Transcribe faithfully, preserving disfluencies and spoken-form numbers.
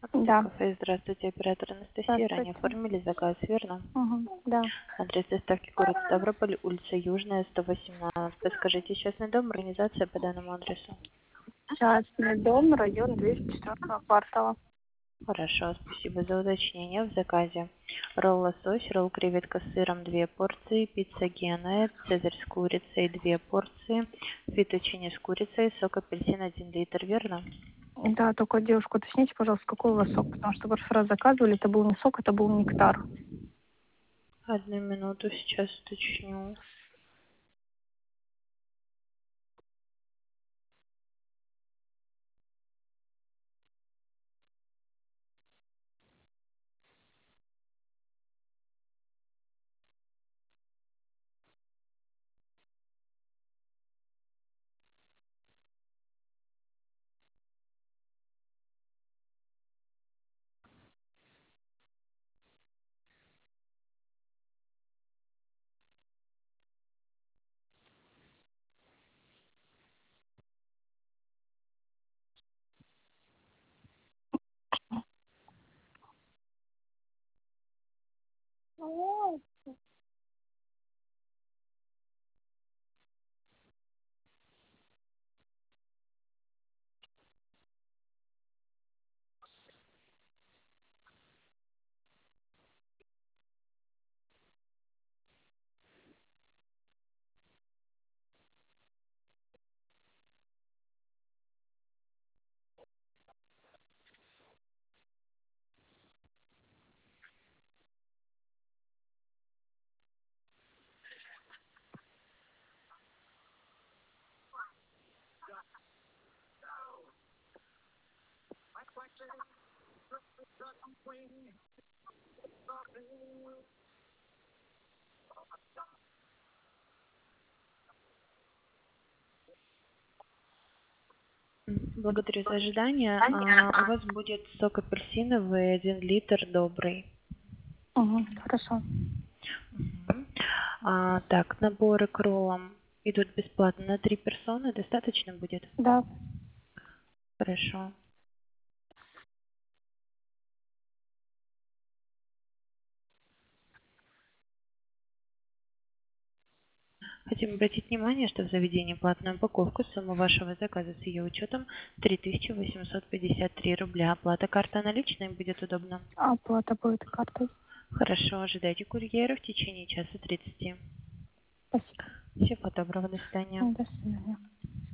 Да. Кафе, здравствуйте, оператор Анастасия. Ранее Здравствуйте. оформили заказ, верно? Угу. Да. Адрес доставки город Ставрополь, улица Южная, сто восемнадцать. Подскажите, частный дом, организация по данному адресу? Частный дом, район двести четвёртого квартала. Хорошо, спасибо за уточнение. В заказе ролл лосось, ролл креветка с сыром две порции, пицца Гена, цезарь с курицей две порции, фетучини с курицей, сок апельсин один литр, верно? Да, только, девушка, уточните, пожалуйста, какой у вас сок, потому что в прошлый раз заказывали, это был не сок, это был нектар. Одну минуту, сейчас уточню. Благодарю за ожидание. А, у вас будет сок апельсиновый, один литр, добрый. Угу. Хорошо. Мгм. А, так, наборы к роллам идут бесплатно на три персоны. Достаточно будет? Да. Хорошо. Хотим обратить внимание, что в заведении платная упаковка. Сумма вашего заказа с ее учетом три тысячи восемьсот пятьдесят три рубля. Оплата карта наличной будет удобно? Оплата будет картой. Хорошо, ожидайте курьера в течение часа тридцати. Спасибо. Всего доброго, до свидания. До свидания.